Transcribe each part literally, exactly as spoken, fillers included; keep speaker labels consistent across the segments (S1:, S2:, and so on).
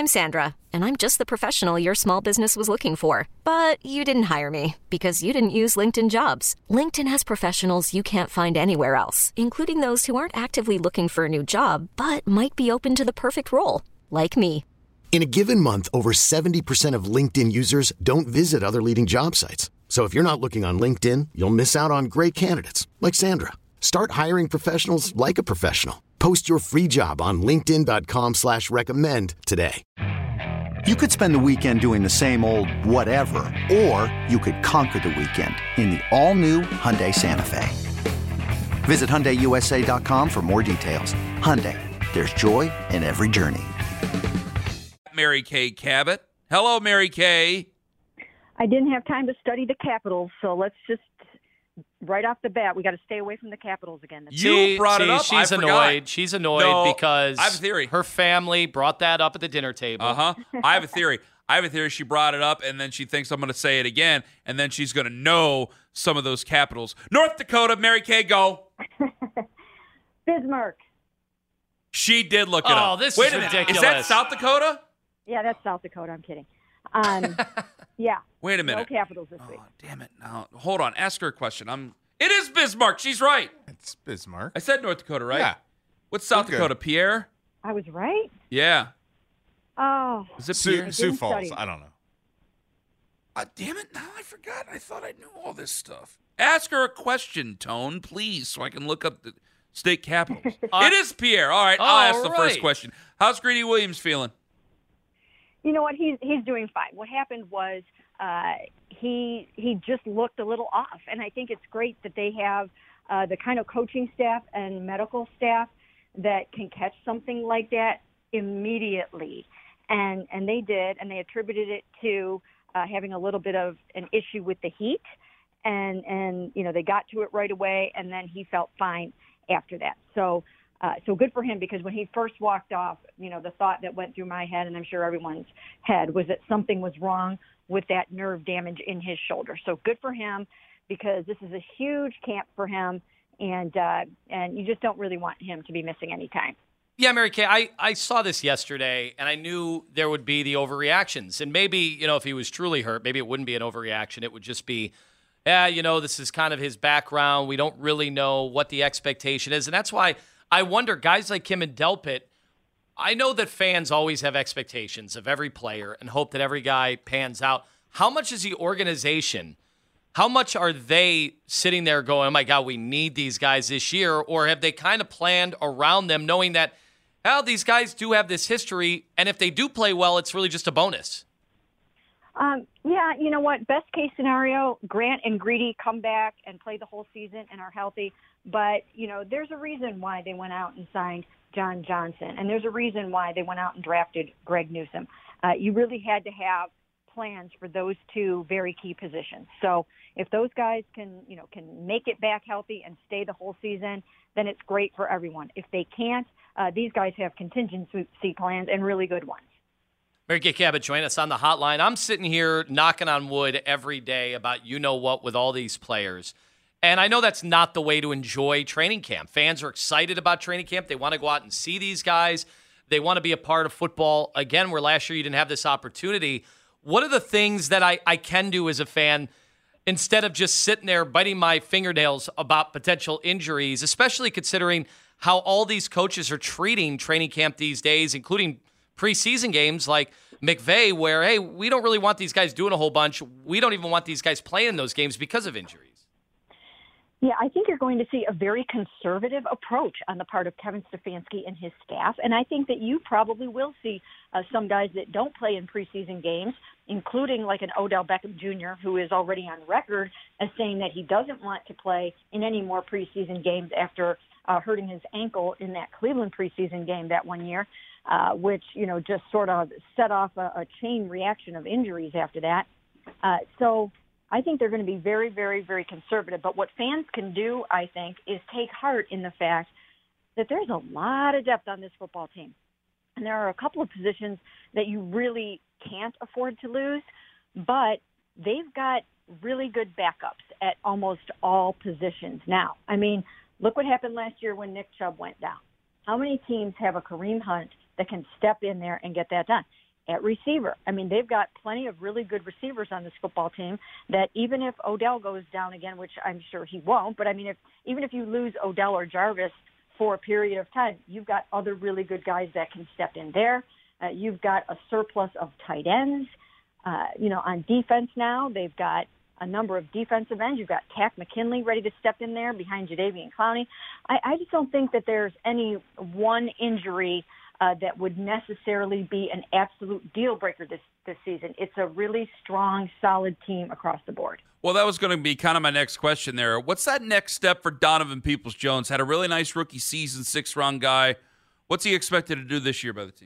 S1: I'm Sandra, and I'm just the professional your small business was looking for. But you didn't hire me because you didn't use LinkedIn Jobs. LinkedIn has professionals you can't find anywhere else, including those who aren't actively looking for a new job, but might be open to the perfect role, like me.
S2: In a given month, over seventy percent of LinkedIn users don't visit other leading job sites. So if you're not looking on LinkedIn, you'll miss out on great candidates like Sandra. Start hiring professionals like a professional. Post your free job on linkedin dot com slash recommend today.
S3: You could spend the weekend doing the same old whatever, or you could conquer the weekend in the all-new Hyundai Santa Fe. Visit Hyundai U S A dot com for more details. Hyundai, there's joy in every journey.
S4: Mary Kay Cabot. Hello, Mary Kay.
S5: I didn't have time to study the Capitals, so let's just, right off the bat, we got to stay away from the Capitals again.
S4: You
S6: See,
S4: brought
S6: see,
S4: it up.
S6: She's
S4: I
S6: annoyed.
S4: forgot.
S6: She's annoyed
S4: No,
S6: because
S4: I have a theory.
S6: her family brought that up at the dinner table.
S4: Uh-huh. I have a theory. I have a theory. She brought it up, and then she thinks I'm going to say it again, and then she's going to know some of those capitals. North Dakota, Mary Kay, go.
S5: Bismarck.
S4: She did look it
S6: Oh,
S4: up.
S6: this
S4: Wait
S6: is
S4: a minute.
S6: ridiculous.
S4: Is that South Dakota?
S5: Yeah, that's South Dakota. I'm kidding. Um, yeah.
S4: Wait a minute.
S5: No Capitals this week.
S4: Oh, damn it. Now, hold on. Ask her a question. I'm. It is Bismarck. She's right.
S7: It's Bismarck.
S4: I said North Dakota, right?
S7: Yeah.
S4: What's South
S7: Okay.
S4: Dakota? Pierre?
S5: I was right?
S4: Yeah.
S5: Oh.
S4: Is it
S7: Sioux,
S4: Pierre?
S7: Sioux
S5: didn't
S7: Falls.
S5: study.
S7: I don't know.
S4: Uh, damn it. Now I forgot. I thought I knew all this stuff. Ask her a question, Tone, please, so I can look up the state capitals.
S6: Uh,
S4: it is Pierre. All right. I'll ask the
S6: all
S4: first
S6: right.
S4: question. How's Greedy Williams feeling?
S5: You know what? He's he's doing fine. What happened was uh, he he just looked a little off, and I think it's great that they have uh, the kind of coaching staff and medical staff that can catch something like that immediately, and and they did, and they attributed it to uh, having a little bit of an issue with the heat, and and you know they got to it right away, and then he felt fine after that. So. Uh, so good for him, because when he first walked off, you know, the thought that went through my head, and I'm sure everyone's head, was that something was wrong with that nerve damage in his shoulder. So good for him, because this is a huge camp for him, and uh, and you just don't really want him to be missing any time.
S6: Yeah, Mary Kay, I, I saw this yesterday, and I knew there would be the overreactions. And maybe, you know, if he was truly hurt, maybe it wouldn't be an overreaction. It would just be, yeah, you know, this is kind of his background. We don't really know what the expectation is. And that's why I wonder, guys like him and Delpit, I know that fans always have expectations of every player and hope that every guy pans out. How much is the organization, how much are they sitting there going, oh my God, we need these guys this year? Or have they kind of planned around them knowing that, well, these guys do have this history, and if they do play well, it's really just a bonus?
S5: Um, yeah, you know what? Best case scenario, Grant and Greedy come back and play the whole season and are healthy. But, you know, there's a reason why they went out and signed John Johnson, and there's a reason why they went out and drafted Greg Newsome. Uh, you really had to have plans for those two very key positions. So if those guys can, you know, can make it back healthy and stay the whole season, then it's great for everyone. If they can't, uh, these guys have contingency plans, and really good ones.
S6: Mary Kay Cabot, join us on the hotline. I'm sitting here knocking on wood every day about you know what with all these players. And I know that's not the way to enjoy training camp. Fans are excited about training camp. They want to go out and see these guys. They want to be a part of football. Again, where last year you didn't have this opportunity. What are the things that I, I can do as a fan instead of just sitting there biting my fingernails about potential injuries, especially considering how all these coaches are treating training camp these days, including preseason games like McVay, where, hey, we don't really want these guys doing a whole bunch. We don't even want these guys playing those games because of injuries.
S5: Yeah, I think you're going to see a very conservative approach on the part of Kevin Stefanski and his staff. And I think that you probably will see uh, some guys that don't play in preseason games, including like an Odell Beckham Junior, who is already on record as saying that he doesn't want to play in any more preseason games after uh, hurting his ankle in that Cleveland preseason game that one year, uh, which, you know, just sort of set off a, a chain reaction of injuries after that. Uh, so I think they're going to be very, very, very conservative. But what fans can do, I think, is take heart in the fact that there's a lot of depth on this football team. And there are a couple of positions that you really can't afford to lose, but they've got really good backups at almost all positions now. I mean, look what happened last year when Nick Chubb went down. How many teams have a Kareem Hunt that can step in there and get that done? at receiver. I mean, they've got plenty of really good receivers on this football team that even if Odell goes down again, which I'm sure he won't, but I mean, if even if you lose Odell or Jarvis for a period of time, you've got other really good guys that can step in there. Uh, you've got a surplus of tight ends. Uh, you know, on defense now, they've got a number of defensive ends. You've got Tack McKinley ready to step in there behind Jadeveon Clowney. I, I just don't think that there's any one injury uh, that would necessarily be an absolute deal breaker this, this season. It's a really strong, solid team across the board.
S4: Well, that was going to be kind of my next question there. What's that next step for Donovan Peoples-Jones? Had a really nice rookie season, sixth-round guy. What's he expected to do this year by the team?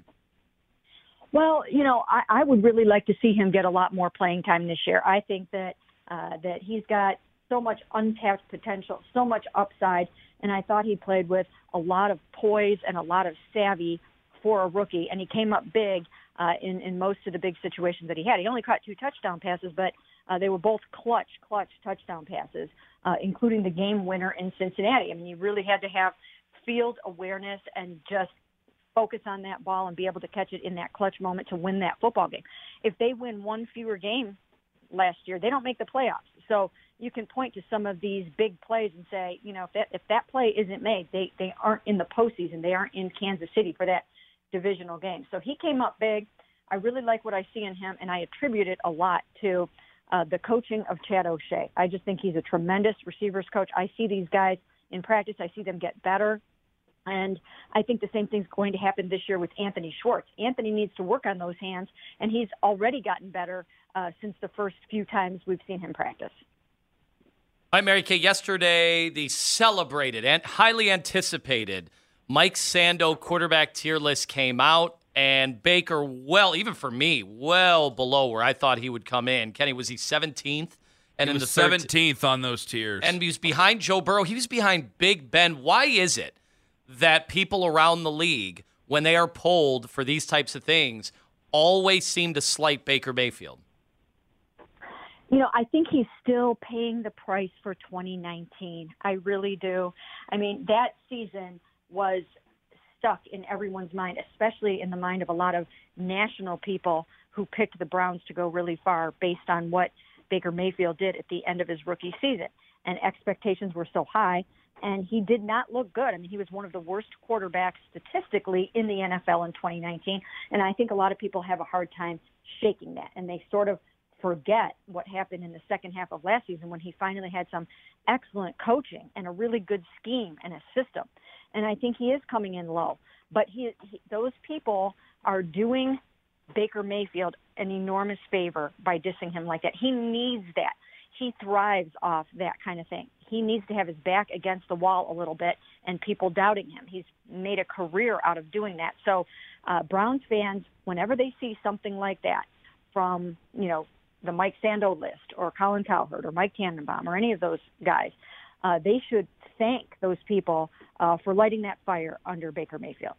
S5: Well, you know, I, I would really like to see him get a lot more playing time this year. I think that uh, that he's got so much untapped potential, so much upside, and I thought he played with a lot of poise and a lot of savvy for a rookie, and he came up big uh, in, in most of the big situations that he had. He only caught two touchdown passes, but uh, they were both clutch, clutch touchdown passes, uh, including the game winner in Cincinnati. I mean, you really had to have field awareness and just focus on that ball and be able to catch it in that clutch moment to win that football game. If they win one fewer game last year, they don't make the playoffs. So you can point to some of these big plays and say, you know, if that if that play isn't made, they, they aren't in the postseason. They aren't in Kansas City for that divisional game. So he came up big. I really like what I see in him, and I attribute it a lot to uh, the coaching of Chad O'Shea. I just think he's a tremendous receivers coach. I see these guys in practice. I see them get better. And I think the same thing's going to happen this year with Anthony Schwartz. Anthony needs to work on those hands, and he's already gotten better uh, since the first few times we've seen him practice.
S6: All right, Mary Kay, yesterday the celebrated and highly anticipated Mike Sando quarterback tier list came out, and Baker, well, even for me, well below where I thought he would come in. Kenny, was he seventeenth? And
S4: he
S6: in
S4: was
S6: the third
S4: seventeenth on those tiers.
S6: And he was behind Joe Burrow. He was behind Big Ben. Why is it that people around the league, when they are polled for these types of things, always seem to slight Baker Mayfield?
S5: You know, I think he's still paying the price for twenty nineteen. I really do. I mean, that season was stuck in everyone's mind, especially in the mind of a lot of national people who picked the Browns to go really far based on what Baker Mayfield did at the end of his rookie season. And expectations were so high, and he did not look good. I mean, he was one of the worst quarterbacks statistically in the N F L in twenty nineteen, and I think a lot of people have a hard time shaking that, and they sort of forget what happened in the second half of last season when he finally had some excellent coaching and a really good scheme and a system. And I think he is coming in low. But he, he, those people are doing Baker Mayfield an enormous favor by dissing him like that. He needs that. He thrives off that kind of thing. He needs to have his back against the wall a little bit and people doubting him. He's made a career out of doing that. So uh, Browns fans, whenever they see something like that from, you know, the Mike Sando list or Colin Cowherd or Mike Tannenbaum or any of those guys, uh, they should thank those people uh, for lighting that fire under Baker Mayfield.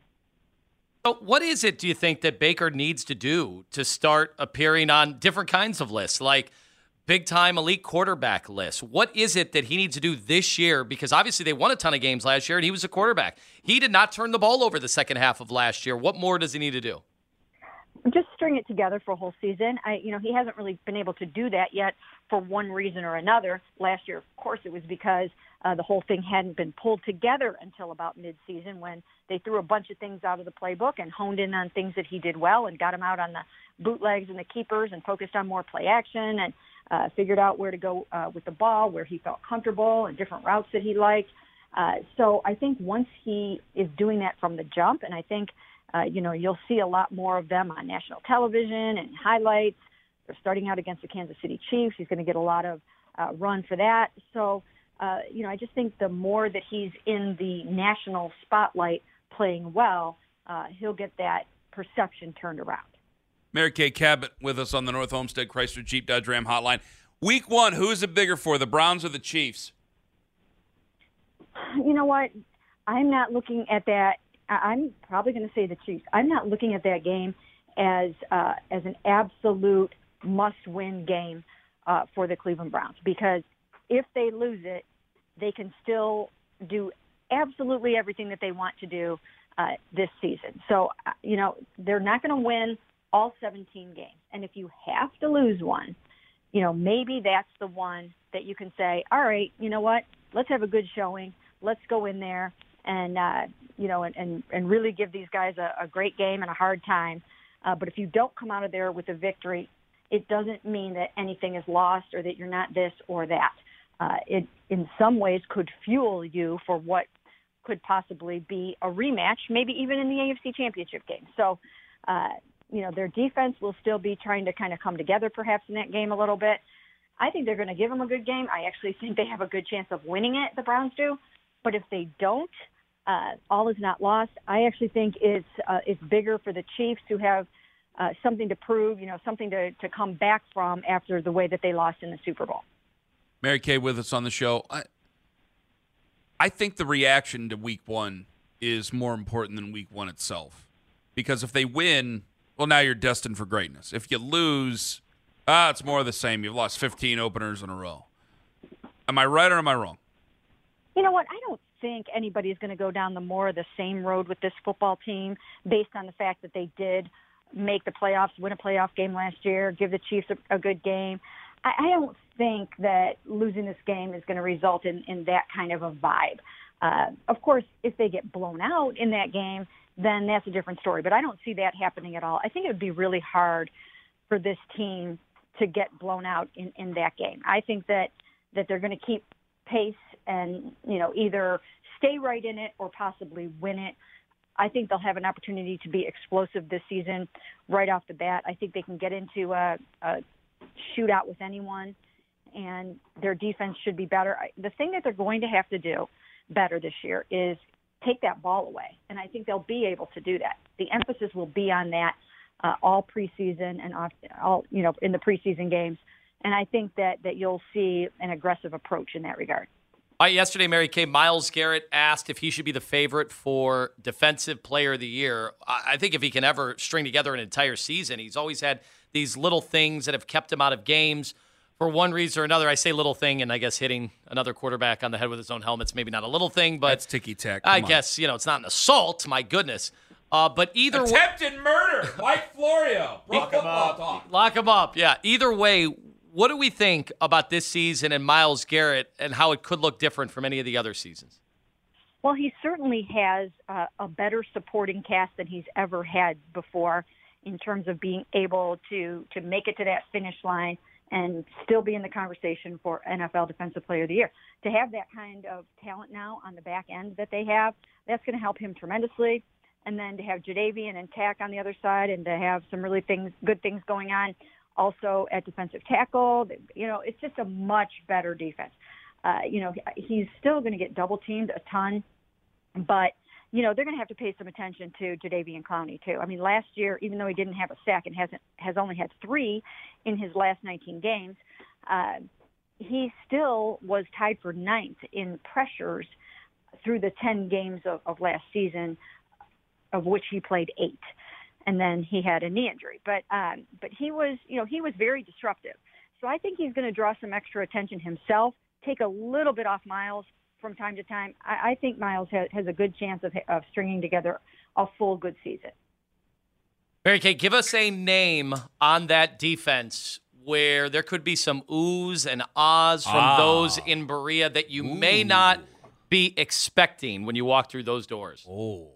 S6: So what is it, do you think, that Baker needs to do to start appearing on different kinds of lists, like big-time elite quarterback lists? What is it that he needs to do this year? Because obviously they won a ton of games last year, and he was a quarterback. He did not turn the ball over the second half of last year. What more does he need to do?
S5: Just string it together for a whole season. I, you know, he hasn't really been able to do that yet for one reason or another. Last year, of course, it was because uh, the whole thing hadn't been pulled together until about mid-season when they threw a bunch of things out of the playbook and honed in on things that he did well and got him out on the bootlegs and the keepers and focused on more play action and uh, figured out where to go uh, with the ball, where he felt comfortable and different routes that he liked. Uh, so I think once he is doing that from the jump, and I think Uh, you know, you'll see a lot more of them on national television and highlights. They're starting out against the Kansas City Chiefs. He's going to get a lot of uh, run for that. So, uh, you know, I just think the more that he's in the national spotlight playing well, uh, he'll get that perception turned around.
S4: Mary Kay Cabot with us on the North Homestead Chrysler Jeep Dodge Ram hotline. Week one, who is it bigger for, the Browns or the Chiefs?
S5: You know what? I'm not looking at that. I'm probably going to say the Chiefs. I'm not looking at that game as uh, as an absolute must-win game uh, for the Cleveland Browns, because if they lose it, they can still do absolutely everything that they want to do uh, this season. So, you know, they're not going to win all seventeen games. And if you have to lose one, you know, maybe that's the one that you can say, all right, you know what, let's have a good showing. Let's go in there and, uh, you know, and, and, and really give these guys a, a great game and a hard time. Uh, but if you don't come out of there with a victory, it doesn't mean that anything is lost or that you're not this or that. Uh, it, in some ways, could fuel you for what could possibly be a rematch, maybe even in the A F C Championship game. So, uh, you know, their defense will still be trying to kind of come together perhaps in that game a little bit. I think they're going to give them a good game. I actually think they have a good chance of winning it, the Browns do. But if they don't, uh, all is not lost. I actually think it's, uh, it's bigger for the Chiefs to have uh, something to prove, you know, something to, to come back from after the way that they lost in the Super Bowl.
S4: Mary Kay with us on the show. I, I think the reaction to week one is more important than week one itself. Because if they win, well, now you're destined for greatness. If you lose, ah, it's more of the same. You've lost fifteen openers in a row. Am I right or am I wrong?
S5: You know what? I don't think anybody's going to go down the more of the same road with this football team based on the fact that they did make the playoffs, win a playoff game last year, give the Chiefs a, a good game. I, I don't think that losing this game is going to result in, in that kind of a vibe. Uh, of course, if they get blown out in that game, then that's a different story. But I don't see that happening at all. I think it would be really hard for this team to get blown out in, in that game. I think that, that they're going to keep pace and, you know, either stay right in it or possibly win it. I think they'll have an opportunity to be explosive this season right off the bat. I think they can get into a, a shootout with anyone, and their defense should be better. The thing that they're going to have to do better this year is take that ball away, and I think they'll be able to do that. The emphasis will be on that uh, all preseason and off, all you know in the preseason games, and I think that, that you'll see an aggressive approach in that regard.
S6: All right, yesterday, Mary Kay, Myles Garrett asked if he should be the favorite for Defensive Player of the Year. I think if he can ever string together an entire season, he's always had these little things that have kept him out of games for one reason or another. I say little thing, and I guess hitting another quarterback on the head with his own helmet's maybe not a little thing, but
S4: that's ticky-tack.
S6: I
S4: on.
S6: guess, you know, it's not an assault, my goodness. Uh, but either way,
S4: attempted murder, Mike Florio.
S6: Lock him up. Lock him up, yeah. Either way, what do we think about this season and Myles Garrett and how it could look different from any of the other seasons?
S5: Well, he certainly has uh, a better supporting cast than he's ever had before in terms of being able to, to make it to that finish line and still be in the conversation for N F L Defensive Player of the Year. To have that kind of talent now on the back end that they have, that's going to help him tremendously. And then to have Jadeveon and Tack on the other side and to have some really things, good things going on also at defensive tackle, you know, it's just a much better defense. Uh, you know, he's still going to get double teamed a ton, but, you know, they're going to have to pay some attention to Jadeveon Clowney too. I mean, last year, even though he didn't have a sack and hasn't, has only had three in his last nineteen games, uh, he still was tied for ninth in pressures through the ten games of, of last season, of which he played eight. And then he had a knee injury. But um, but he was, you know, he was very disruptive. So I think he's going to draw some extra attention himself, take a little bit off Myles from time to time. I, I think Myles has, has a good chance of, of stringing together a full good season.
S6: Mary Kay, give us a name on that defense where there could be some oohs and ahs from ah. those in Berea that you Ooh. may not be expecting when you walk through those doors.
S4: Oh.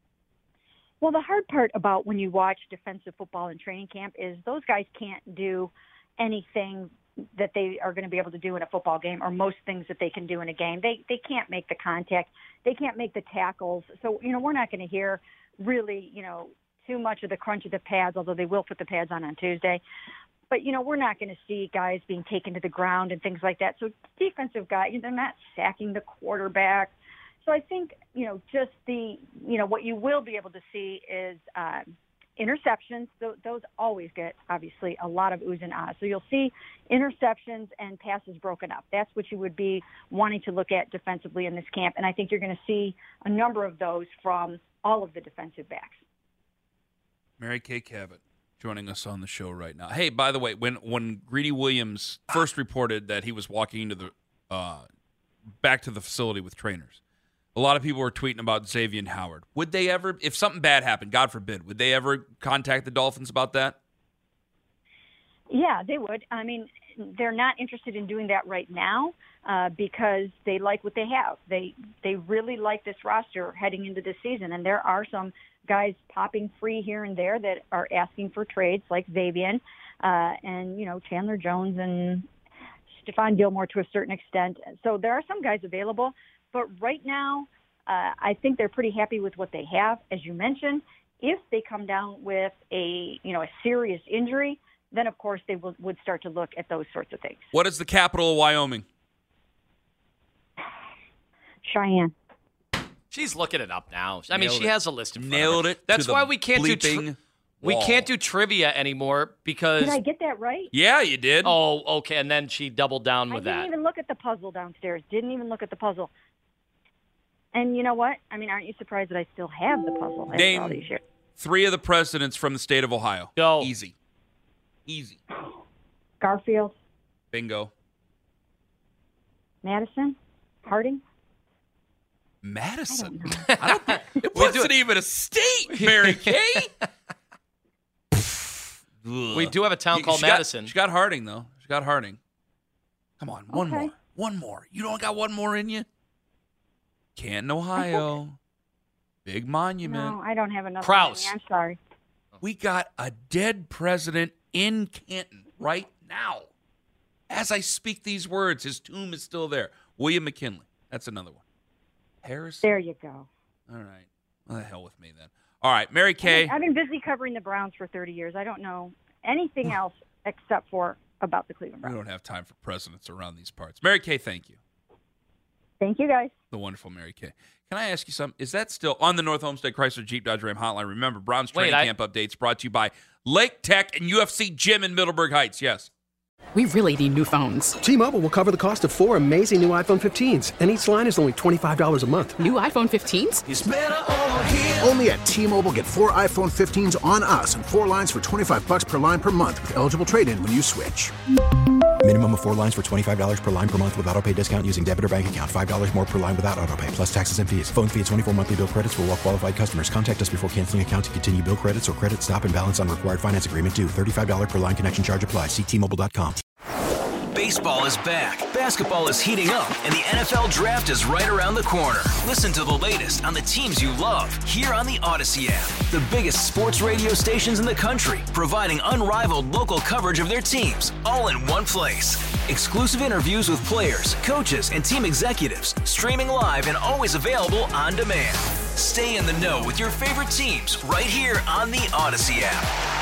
S5: Well, the hard part about when you watch defensive football in training camp is those guys can't do anything that they are going to be able to do in a football game, or most things that they can do in a game. They they can't make the contact. They can't make the tackles. So, you know, we're not going to hear really, you know, too much of the crunch of the pads, although they will put the pads on on Tuesday. But, you know, we're not going to see guys being taken to the ground and things like that. So defensive guys, they're not sacking the quarterback. So I think, you know, just the, you know, what you will be able to see is uh, interceptions. So those always get, obviously, a lot of oohs and ahs. So you'll see interceptions and passes broken up. That's what you would be wanting to look at defensively in this camp. And I think you're going to see a number of those from all of the defensive backs.
S4: Mary Kay Cabot joining us on the show right now. Hey, by the way, when, when Greedy Williams first reported that he was walking into the uh, back to the facility with trainers, A lot of people were tweeting about Xavier Howard. Would they ever, if something bad happened, God forbid, would they ever contact the Dolphins about that?
S5: Yeah, they would. I mean, they're not interested in doing that right now uh, because they like what they have. They they really like this roster heading into this season, and there are some guys popping free here and there that are asking for trades, like Xavier uh, and, you know, Chandler Jones and Stephon Gilmore to a certain extent. So there are some guys available, but right now uh, I think they're pretty happy with what they have. As you mentioned, if they come down with a, you know, a serious injury, then, of course, they will, would start to look at those sorts of things.
S4: What is the capital of Wyoming?
S5: Cheyenne.
S6: She's looking it up now. I mean,
S4: Nailed
S6: she
S4: it.
S6: has a list in front
S4: Nailed
S6: of her.
S4: it.
S6: That's
S4: to
S6: why
S4: the
S6: we can't do tri- we
S4: wall.
S6: can't do trivia anymore because.
S5: Did I get that right?
S4: Yeah, you did.
S6: Oh, okay. And then she doubled down
S5: I
S6: with
S5: didn't
S6: that.
S5: even look at the puzzle downstairs. Didn't even look at the puzzle. And you know what? I mean, aren't you surprised that I still have the puzzle after
S4: Name
S5: all these years?
S4: three of the presidents from the state of Ohio.
S6: Go.
S4: Easy. Easy.
S5: Garfield,
S4: Bingo.
S5: Madison, Harding.
S4: Madison.
S5: I
S4: I don't think it wasn't even a state, Mary Kay.
S6: We do have a town
S4: You-
S6: called
S4: she got-
S6: Madison.
S4: she got Harding, though. She got Harding. Come on, one
S5: Okay.
S4: more. One more. You don't got one more in you? Canton, Ohio. Big monument.
S5: No, I don't have enough.
S6: Krause.
S5: money. I'm sorry.
S4: We got a dead president in Canton right now. As I speak these words, his tomb is still there. William McKinley. That's another one. Harris.
S5: There you go.
S4: All right. Well, the hell with me then. All right, Mary Kay.
S5: I've been busy covering the Browns for thirty years. I don't know anything else except for about the Cleveland
S4: We
S5: Browns.
S4: don't have time for presidents around these parts. Mary Kay, thank you.
S5: Thank you, guys.
S4: The wonderful Mary Kay. Can I ask you something? Is that still on the North Homestead Chrysler Jeep Dodge Ram hotline? Remember, Browns
S6: Wait,
S4: training
S6: I-
S4: camp updates brought to you by Lake Tech and U F C Gym in Middleburg Heights. Yes.
S7: We really need new phones.
S8: T-Mobile will cover the cost of four amazing new iPhone fifteens, and each line is only twenty-five dollars a month.
S7: New iPhone fifteens?
S9: Only at T-Mobile, get four iPhone fifteens on us and four lines for twenty-five bucks per line per month with eligible trade-in when you switch.
S10: Minimum of four lines for twenty-five dollars per line per month with autopay discount using debit or bank account. five dollars more per line without autopay, plus taxes and fees. Phone fee at twenty-four monthly bill credits for well-qualified customers. Contact us before canceling account to continue bill credits or credit stop and balance on required finance agreement due. thirty-five dollars per line connection charge applies. See T Mobile dot com.
S11: Baseball is back, basketball is heating up, and the N F L Draft is right around the corner. Listen to the latest on the teams you love here on the Odyssey app. The biggest sports radio stations in the country, providing unrivaled local coverage of their teams, all in one place. Exclusive interviews with players, coaches, and team executives, streaming live and always available on demand. Stay in the know with your favorite teams right here on the Odyssey app.